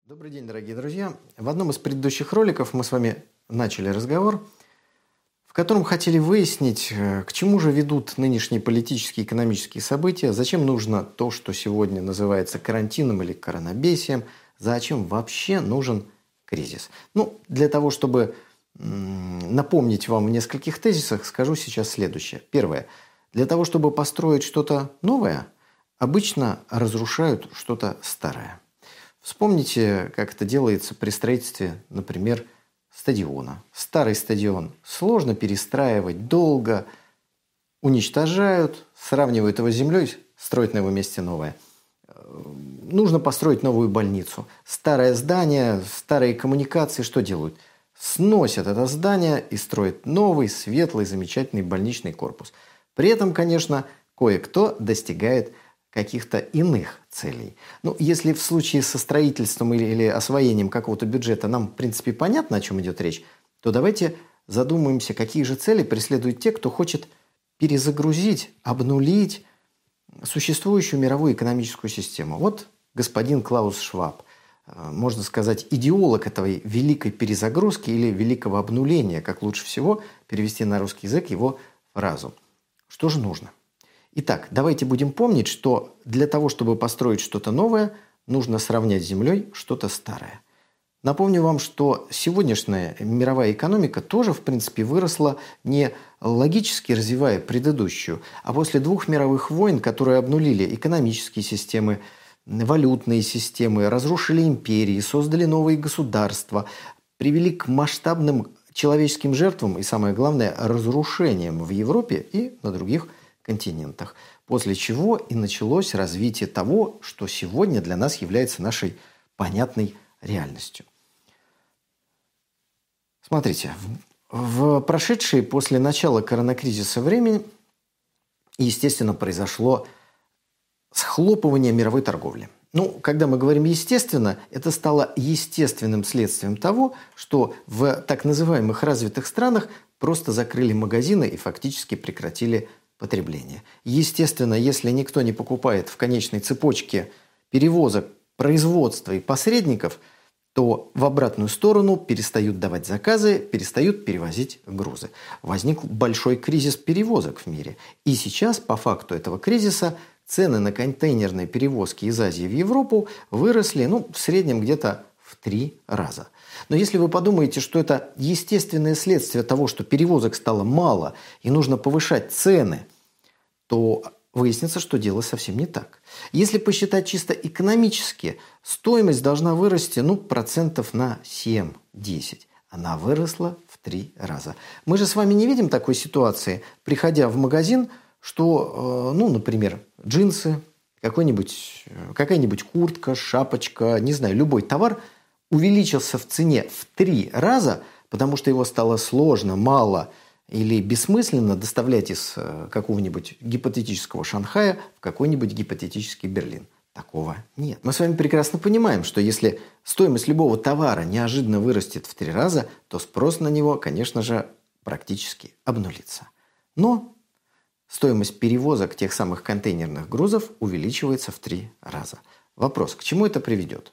Добрый день, дорогие друзья! В одном из предыдущих роликов мы с вами начали разговор, в котором хотели выяснить, к чему же ведут нынешние политические и экономические события, зачем нужно то, что сегодня называется карантином или коронабесием, зачем вообще нужен кризис. Для того, чтобы напомнить вам в нескольких тезисах, скажу сейчас следующее. Первое. Для того, чтобы построить что-то новое, обычно разрушают что-то старое. Вспомните, как это делается при строительстве, например, стадиона. Старый стадион сложно перестраивать, долго уничтожают, сравнивают его с землей, строят на его месте новое. Нужно построить новую больницу. Старое здание, старые коммуникации что делают? Сносят это здание и строят новый, светлый, замечательный больничный корпус. При этом, конечно, кое-кто достигает каких-то иных целей. Если в случае со строительством или освоением какого-то бюджета нам, в принципе, понятно, о чем идет речь, то давайте задумаемся, какие же цели преследуют те, кто хочет перезагрузить, обнулить существующую мировую экономическую систему. Вот господин Клаус Шваб, можно сказать, идеолог этой великой перезагрузки или великого обнуления, как лучше всего перевести на русский язык его фразу. Что же нужно? Итак, давайте будем помнить, что для того, чтобы построить что-то новое, нужно сравнять с землей что-то старое. Напомню вам, что сегодняшняя мировая экономика тоже, в принципе, выросла не логически развивая предыдущую, а после 2 мировых войн, которые обнулили экономические системы, валютные системы, разрушили империи, создали новые государства, привели к масштабным человеческим жертвам и, самое главное, разрушениям в Европе и на других континентах. После чего и началось развитие того, что сегодня для нас является нашей понятной реальностью. Смотрите, в прошедшие после начала коронакризиса времени, естественно, произошло схлопывание мировой торговли. Когда мы говорим «естественно», это стало естественным следствием того, что в так называемых развитых странах просто закрыли магазины и фактически прекратили потребление. Естественно, если никто не покупает в конечной цепочке перевозок, производства и посредников, то в обратную сторону перестают давать заказы, перестают перевозить грузы. Возник большой кризис перевозок в мире. И сейчас, по факту этого кризиса, цены на контейнерные перевозки из Азии в Европу выросли в среднем где-то в 3 раза. Но если вы подумаете, что это естественное следствие того, что перевозок стало мало и нужно повышать цены, то выяснится, что дело совсем не так. Если посчитать чисто экономически, стоимость должна вырасти процентов на 7-10. Она выросла в 3 раза. Мы же с вами не видим такой ситуации, приходя в магазин, что, например, джинсы, какая-нибудь куртка, шапочка, не знаю, любой товар увеличился в цене в 3 раза, потому что его стало сложно, мало или бессмысленно доставлять из какого-нибудь гипотетического Шанхая в какой-нибудь гипотетический Берлин. Такого нет. Мы с вами прекрасно понимаем, что если стоимость любого товара неожиданно вырастет в 3 раза, то спрос на него, конечно же, практически обнулится. Но стоимость перевозок тех самых контейнерных грузов увеличивается в 3 раза. Вопрос, к чему это приведет?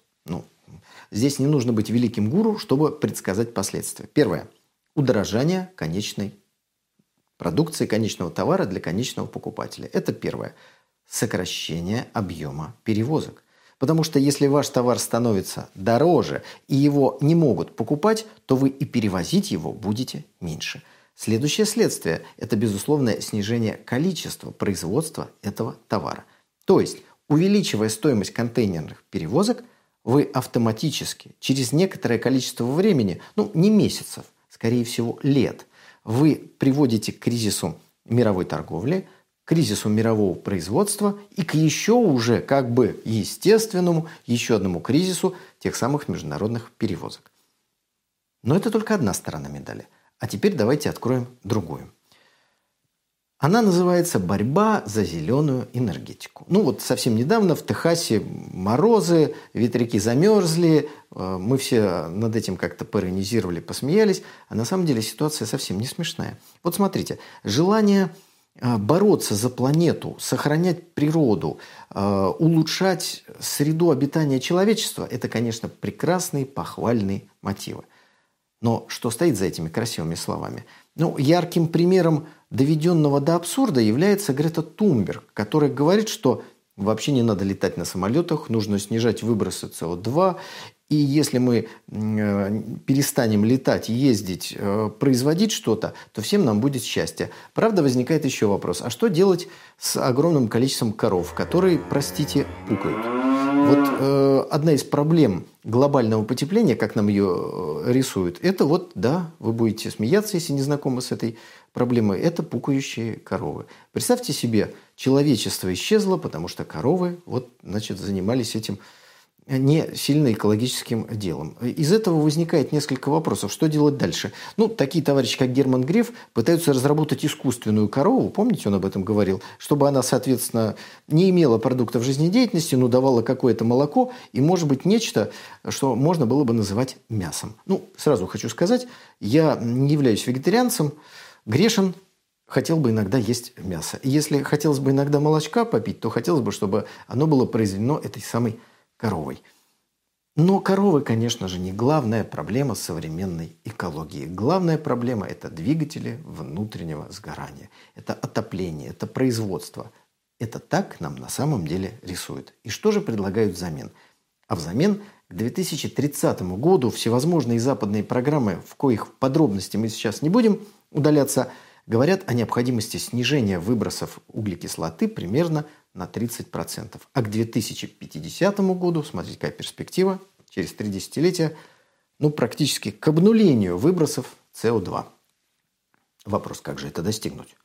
Здесь не нужно быть великим гуру, чтобы предсказать последствия. Первое. Удорожание конечной продукции, конечного товара для конечного покупателя. Это первое. Сокращение объема перевозок. Потому что если ваш товар становится дороже и его не могут покупать, то вы и перевозить его будете меньше. Следующее следствие – это безусловное снижение количества производства этого товара. То есть, увеличивая стоимость контейнерных перевозок, вы автоматически через некоторое количество времени, не месяцев, скорее всего лет, вы приводите к кризису мировой торговли, к кризису мирового производства и к еще уже естественному, еще одному кризису тех самых международных перевозок. Но это только одна сторона медали. А теперь давайте откроем другую. Она называется «Борьба за зеленую энергетику». Совсем недавно в Техасе морозы, ветряки замерзли, мы все над этим как-то поиронизировали, посмеялись, а на самом деле ситуация совсем не смешная. Вот смотрите, желание бороться за планету, сохранять природу, улучшать среду обитания человечества – это, конечно, прекрасные, похвальные мотивы. Но что стоит за этими красивыми словами? Ярким примером доведенного до абсурда является Грета Тунберг, которая говорит, что вообще не надо летать на самолетах, нужно снижать выбросы СО2. И если мы перестанем летать, ездить, производить что-то, то всем нам будет счастье. Правда, возникает еще вопрос. А что делать с огромным количеством коров, которые, простите, пукают? Вот одна из проблем глобального потепления, как нам ее рисуют, это вы будете смеяться, если не знакомы с этой проблемой, это пукающие коровы. Представьте себе, человечество исчезло, потому что коровы занимались этим не сильно экологическим делом. Из этого возникает несколько вопросов. Что делать дальше? Такие товарищи, как Герман Греф, пытаются разработать искусственную корову, помните, он об этом говорил, чтобы она, соответственно, не имела продуктов жизнедеятельности, но давала какое-то молоко и, может быть, нечто, что можно было бы называть мясом. Сразу хочу сказать, я не являюсь вегетарианцем, грешен, хотел бы иногда есть мясо. И если хотелось бы иногда молочка попить, то хотелось бы, чтобы оно было произведено этой самой коровой. Но коровы, конечно же, не главная проблема современной экологии. Главная проблема – это двигатели внутреннего сгорания. Это отопление, это производство. Это так нам на самом деле рисуют. И что же предлагают взамен? А взамен к 2030 году всевозможные западные программы, в коих подробности мы сейчас не будем удаляться, говорят о необходимости снижения выбросов углекислоты примерно на 30%. А к 2050 году, смотрите, какая перспектива, через 3 десятилетия, практически к обнулению выбросов СО2. Вопрос, как же это достигнуть?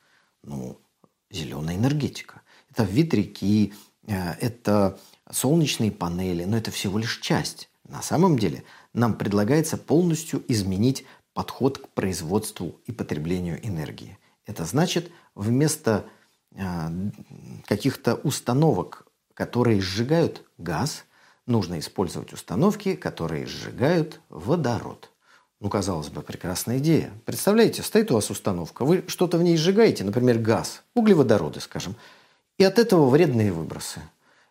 Зеленая энергетика. Это ветряки, это солнечные панели, но это всего лишь часть. На самом деле нам предлагается полностью изменить подход к производству и потреблению энергии. Это значит, вместо каких-то установок, которые сжигают газ, нужно использовать установки, которые сжигают водород. Казалось бы, прекрасная идея. Представляете, стоит у вас установка, вы что-то в ней сжигаете, например, газ, углеводороды, скажем, и от этого вредные выбросы.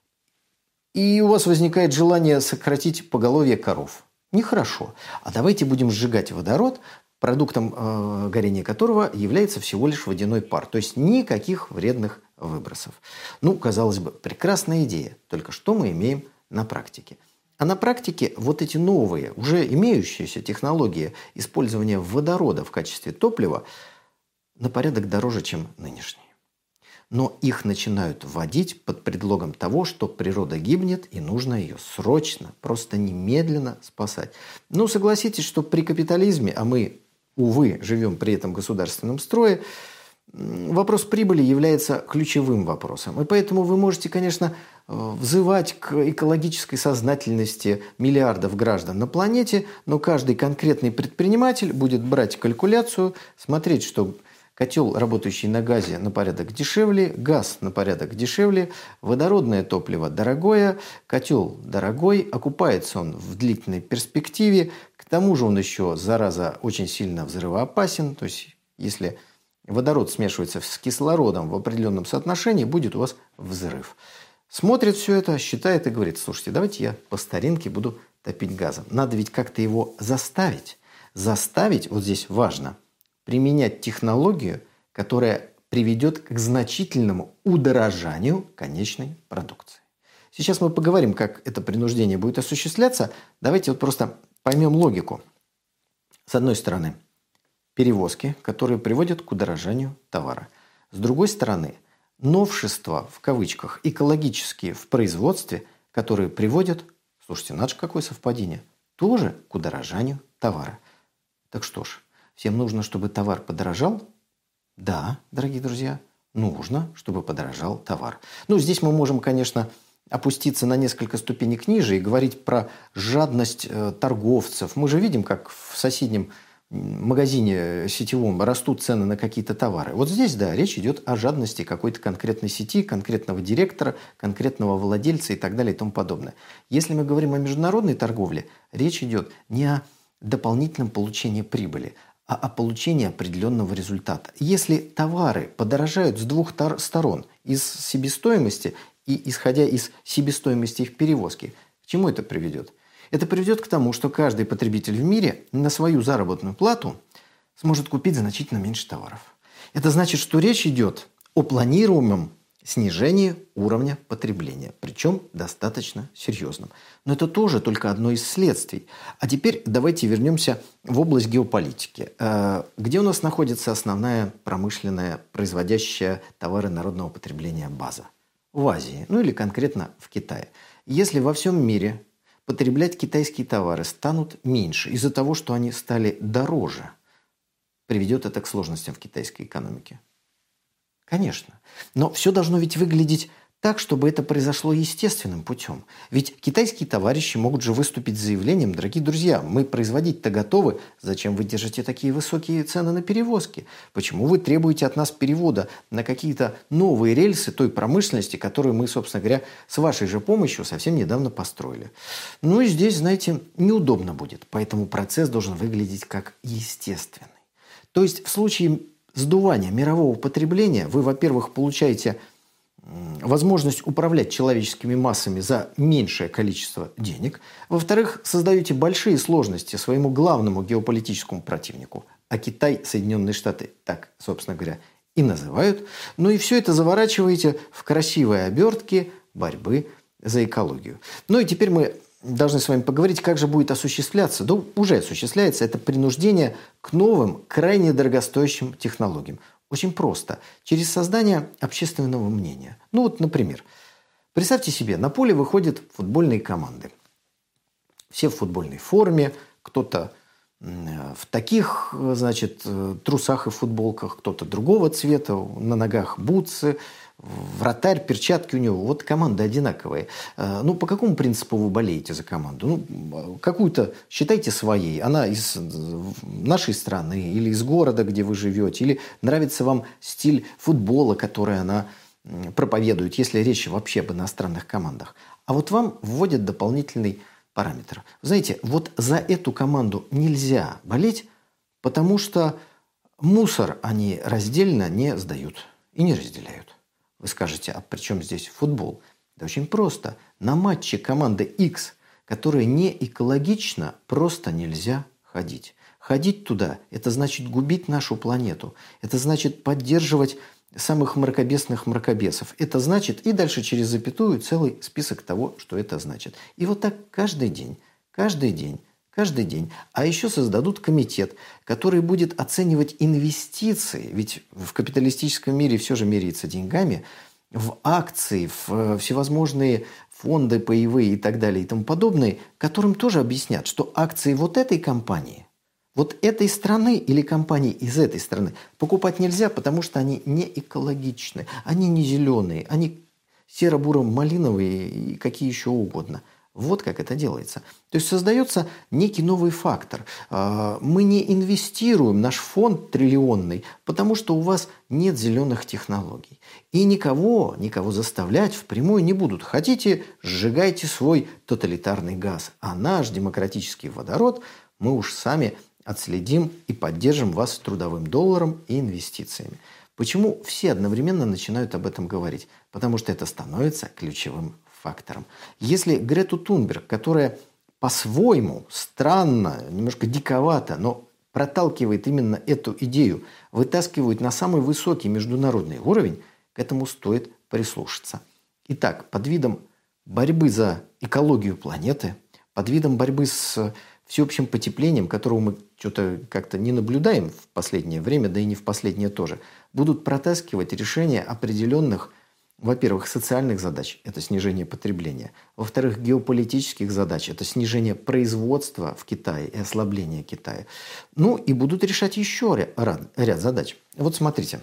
И у вас возникает желание сократить поголовье коров. Нехорошо. А давайте будем сжигать водород, продуктом горения которого является всего лишь водяной пар. То есть никаких вредных выбросов. Казалось бы, прекрасная идея. Только что мы имеем на практике? А на практике эти новые, уже имеющиеся технологии использования водорода в качестве топлива на порядок дороже, чем нынешние. Но их начинают вводить под предлогом того, что природа гибнет и нужно ее срочно, просто немедленно спасать. Согласитесь, что при капитализме, а мы, увы, живем при этом государственном строе, вопрос прибыли является ключевым вопросом. И поэтому вы можете, конечно, взывать к экологической сознательности миллиардов граждан на планете, но каждый конкретный предприниматель будет брать калькуляцию, смотреть, что котел, работающий на газе, на порядок дешевле, газ на порядок дешевле, водородное топливо дорогое, котел дорогой, окупается он в длительной перспективе, к тому же он еще, зараза, очень сильно взрывоопасен, то есть если водород смешивается с кислородом в определенном соотношении, будет у вас взрыв. Смотрит все это, считает и говорит: слушайте, давайте я по старинке буду топить газом. Надо ведь как-то его заставить. Заставить, вот здесь важно, применять технологию, которая приведет к значительному удорожанию конечной продукции. Сейчас мы поговорим, как это принуждение будет осуществляться. Давайте просто поймем логику. С одной стороны, перевозки, которые приводят к удорожанию товара. С другой стороны, новшества, в кавычках, экологические в производстве, которые приводят, слушайте, надо же, какое совпадение, тоже к удорожанию товара. Так что ж, всем нужно, чтобы товар подорожал? Да, дорогие друзья, нужно, чтобы подорожал товар. Здесь мы можем, конечно, опуститься на несколько ступенек ниже и говорить про жадность торговцев. Мы же видим, как в соседнем магазине сетевом растут цены на какие-то товары. Вот здесь, да, речь идет о жадности какой-то конкретной сети, конкретного директора, конкретного владельца и так далее и тому подобное. Если мы говорим о международной торговле, речь идет не о дополнительном получении прибыли, а о получении определенного результата. Если товары подорожают с двух сторон, из себестоимости и исходя из себестоимости их перевозки, к чему это приведет? Это приведет к тому, что каждый потребитель в мире на свою заработную плату сможет купить значительно меньше товаров. Это значит, что речь идет о планируемом снижении уровня потребления, причем достаточно серьезном. Но это тоже только одно из следствий. А теперь давайте вернемся в область геополитики. Где у нас находится основная промышленная, производящая товары народного потребления база? В Азии, ну или конкретно в Китае. Если во всем мире потреблять китайские товары станут меньше из-за того, что они стали дороже, приведет это к сложностям в китайской экономике? Конечно. Но все должно ведь выглядеть так, чтобы это произошло естественным путем. Ведь китайские товарищи могут же выступить с заявлением: дорогие друзья, мы производить-то готовы, зачем вы держите такие высокие цены на перевозки? Почему вы требуете от нас перевода на какие-то новые рельсы той промышленности, которую мы, собственно говоря, с вашей же помощью совсем недавно построили? Ну и здесь, знаете, неудобно будет, поэтому процесс должен выглядеть как естественный. То есть в случае сдувания мирового потребления вы, во-первых, получаете возможность управлять человеческими массами за меньшее количество денег. Во-вторых, создаете большие сложности своему главному геополитическому противнику. А Китай, Соединенные Штаты так, собственно говоря, и называют. Ну и все это заворачиваете в красивые обертки борьбы за экологию. Ну и теперь мы должны с вами поговорить, как же будет осуществляться, да уже осуществляется, это принуждение к новым, крайне дорогостоящим технологиям. Очень просто. Через создание общественного мнения. Ну вот, например, представьте себе, на поле выходят футбольные команды. Все в футбольной форме, кто-то в таких, значит, трусах и футболках, кто-то другого цвета, на ногах бутсы, вратарь, перчатки у него. Вот команда одинаковая. Ну, по какому принципу вы болеете за команду? Ну, какую-то считайте своей. Она из нашей страны или из города, где вы живете. Или нравится вам стиль футбола, который она проповедует, если речь вообще об иностранных командах. А вот вам вводят дополнительный параметр. Знаете, вот за эту команду нельзя болеть, потому что мусор они раздельно не сдают и не разделяют. Вы скажете, а при чем здесь футбол? Да очень просто. На матче команды X, которая не экологична, просто нельзя ходить. Ходить туда – это значит губить нашу планету. Это значит поддерживать самых мракобесных мракобесов. Это значит, и дальше через запятую целый список того, что это значит. И вот так каждый день, каждый день, каждый день. А еще создадут комитет, который будет оценивать инвестиции, ведь в капиталистическом мире все же меряется деньгами, в акции, в всевозможные фонды паевые и так далее и тому подобное, которым тоже объяснят, что акции вот этой компании, вот этой страны или компании из этой страны покупать нельзя, потому что они не экологичны, они не зеленые, они серо-буро-малиновые и какие еще угодно. Вот как это делается. То есть создается некий новый фактор. Мы не инвестируем наш фонд триллионный, потому что у вас нет зеленых технологий. И никого заставлять впрямую не будут. Хотите, сжигайте свой тоталитарный газ. А наш демократический водород мы уж сами отследим и поддержим вас трудовым долларом и инвестициями. Почему все одновременно начинают об этом говорить? Потому что это становится ключевым фактором. Если Грету Тунберг, которая по-своему странно, немножко диковато, но проталкивает именно эту идею, вытаскивает на самый высокий международный уровень, к этому стоит прислушаться. Итак, под видом борьбы за экологию планеты, под видом борьбы с всеобщим потеплением, которого мы что-то как-то не наблюдаем в последнее время, да и не в последнее тоже, будут протаскивать решения определенных, во-первых, социальных задач – это снижение потребления. Во-вторых, геополитических задач – это снижение производства в Китае и ослабление Китая. Ну и будут решать еще ряд задач. Вот смотрите.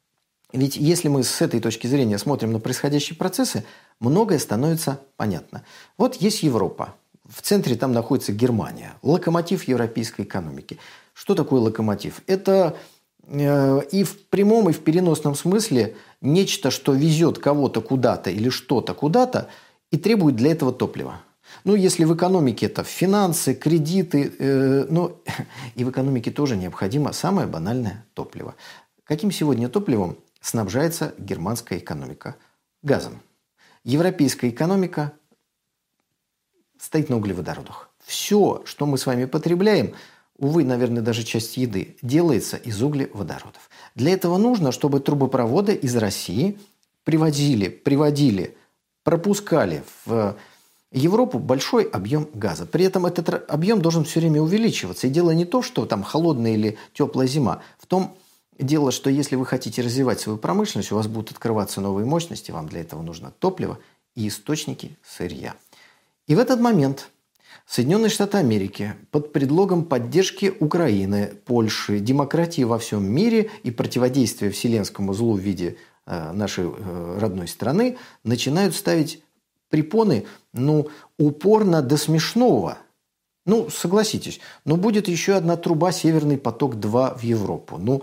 Ведь если мы с этой точки зрения смотрим на происходящие процессы, многое становится понятно. Вот есть Европа. В центре там находится Германия. Локомотив европейской экономики. Что такое локомотив? Это и в прямом, и в переносном смысле нечто, что везет кого-то куда-то или что-то куда-то и требует для этого топлива. Ну, если в экономике это финансы, кредиты, и в экономике тоже необходимо самое банальное топливо. Каким сегодня топливом снабжается германская экономика? Газом. Европейская экономика стоит на углеводородах. Все, что мы с вами потребляем, увы, наверное, даже часть еды, делается из углеводородов. Для этого нужно, чтобы трубопроводы из России приводили, пропускали в Европу большой объем газа. При этом этот объем должен все время увеличиваться. И дело не то, что там холодная или теплая зима. В том дело, что если вы хотите развивать свою промышленность, у вас будут открываться новые мощности, вам для этого нужно топливо и источники сырья. И в этот момент Соединенные Штаты Америки под предлогом поддержки Украины, Польши, демократии во всем мире и противодействия вселенскому злу в виде нашей родной страны начинают ставить препоны, упорно до смешного. Согласитесь, будет еще одна труба «Северный поток-2» в Европу.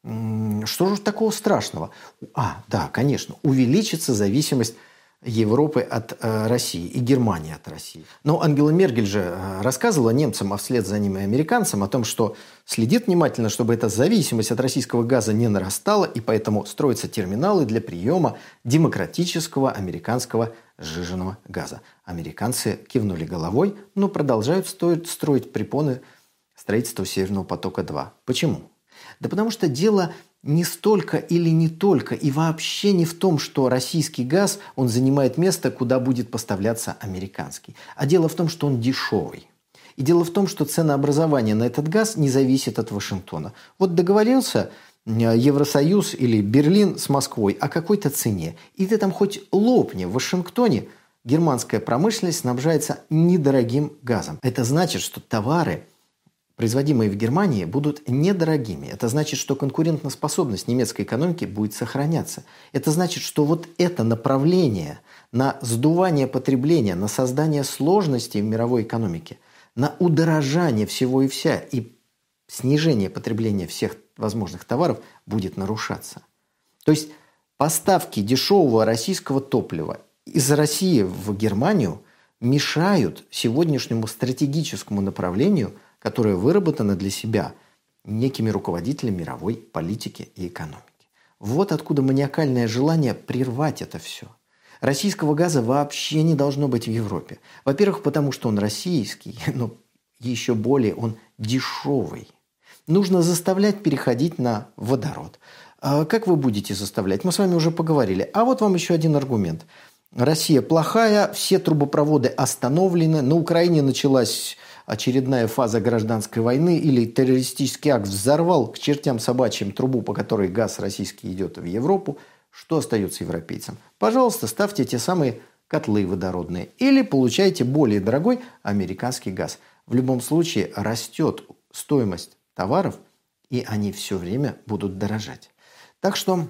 Что же такого страшного? Да, конечно, увеличится зависимость Европы от России и Германии от России. Но Ангела Меркель же рассказывала немцам, а вслед за ним и американцам, о том, что следит внимательно, чтобы эта зависимость от российского газа не нарастала, и поэтому строятся терминалы для приема демократического американского сжиженного газа. Американцы кивнули головой, но продолжают строить препоны строительства Северного потока-2. Почему? Да потому что дело не столько или не только и вообще не в том, что российский газ, он занимает место, куда будет поставляться американский. А дело в том, что он дешевый. И дело в том, что ценообразование на этот газ не зависит от Вашингтона. Вот договорился Евросоюз или Берлин с Москвой о какой-то цене. И ты там хоть лопни в Вашингтоне, германская промышленность снабжается недорогим газом. Это значит, что товары, производимые в Германии, будут недорогими. Это значит, что конкурентоспособность немецкой экономики будет сохраняться. Это значит, что вот это направление на сдувание потребления, на создание сложностей в мировой экономике, на удорожание всего и вся и снижение потребления всех возможных товаров будет нарушаться. То есть поставки дешевого российского топлива из России в Германию мешают сегодняшнему стратегическому направлению, которое выработано для себя некими руководителями мировой политики и экономики. Вот откуда маниакальное желание прервать это все. Российского газа вообще не должно быть в Европе. Во-первых, потому что он российский, но еще более он дешевый. Нужно заставлять переходить на водород. Как вы будете заставлять? Мы с вами уже поговорили. А вот вам еще один аргумент. Россия плохая, все трубопроводы остановлены, на Украине началась очередная фаза гражданской войны или террористический акт взорвал к чертям собачьим трубу, по которой газ российский идет в Европу. Что остается европейцам? Пожалуйста, ставьте те самые котлы водородные или получайте более дорогой американский газ. В любом случае растет стоимость товаров, и они все время будут дорожать. Так что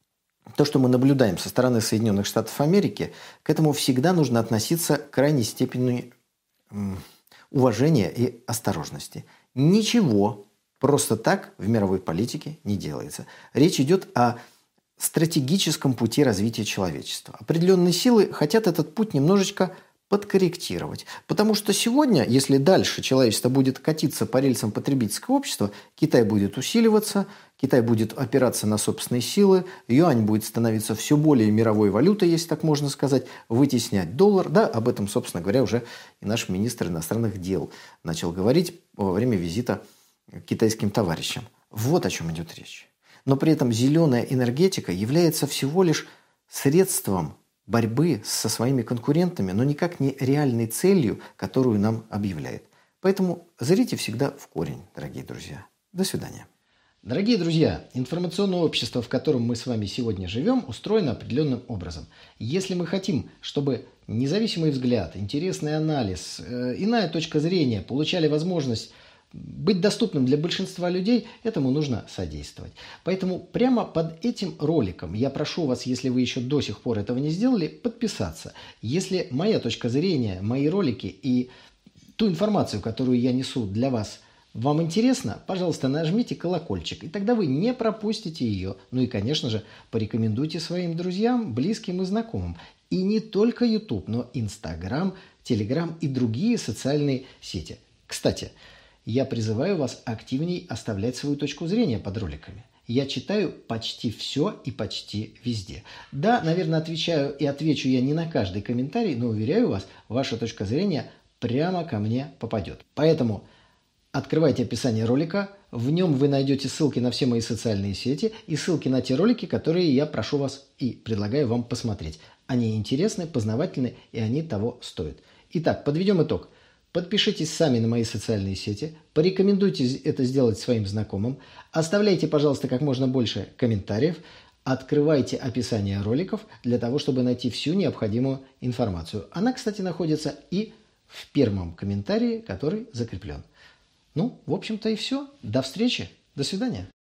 то, что мы наблюдаем со стороны Соединенных Штатов Америки, к этому всегда нужно относиться к крайней степени уважения и осторожности. Ничего просто так в мировой политике не делается. Речь идет о стратегическом пути развития человечества. Определенные силы хотят этот путь немножечко подкорректировать. Потому что сегодня, если дальше человечество будет катиться по рельсам потребительского общества, Китай будет усиливаться, Китай будет опираться на собственные силы, юань будет становиться все более мировой валютой, если так можно сказать, вытеснять доллар. Да, об этом, собственно говоря, уже и наш министр иностранных дел начал говорить во время визита к китайским товарищам. Вот о чем идет речь. Но при этом зеленая энергетика является всего лишь средством борьбы со своими конкурентами, но никак не реальной целью, которую нам объявляет. Поэтому зрите всегда в корень, дорогие друзья. До свидания. Дорогие друзья, информационное общество, в котором мы с вами сегодня живем, устроено определенным образом. Если мы хотим, чтобы независимый взгляд, интересный анализ, иная точка зрения получали возможность быть доступным для большинства людей, этому нужно содействовать. Поэтому прямо под этим роликом я прошу вас, если вы еще до сих пор этого не сделали, подписаться. Если моя точка зрения, мои ролики и ту информацию, которую я несу для вас, вам интересно, пожалуйста, нажмите колокольчик, и тогда вы не пропустите ее. Ну и, конечно же, порекомендуйте своим друзьям, близким и знакомым. И не только YouTube, но Instagram, Telegram и другие социальные сети. Кстати, я призываю вас активнее оставлять свою точку зрения под роликами. Я читаю почти все и почти везде. Да, наверное, отвечаю и отвечу я не на каждый комментарий, но уверяю вас, ваша точка зрения прямо ко мне попадет. Поэтому открывайте описание ролика, в нем вы найдете ссылки на все мои социальные сети и ссылки на те ролики, которые я прошу вас и предлагаю вам посмотреть. Они интересны, познавательны и они того стоят. Итак, подведем итог. Подпишитесь сами на мои социальные сети, порекомендуйте это сделать своим знакомым, оставляйте, пожалуйста, как можно больше комментариев, открывайте описание роликов для того, чтобы найти всю необходимую информацию. Она, кстати, находится и в первом комментарии, который закреплен. Ну, в общем-то и все. До встречи. До свидания.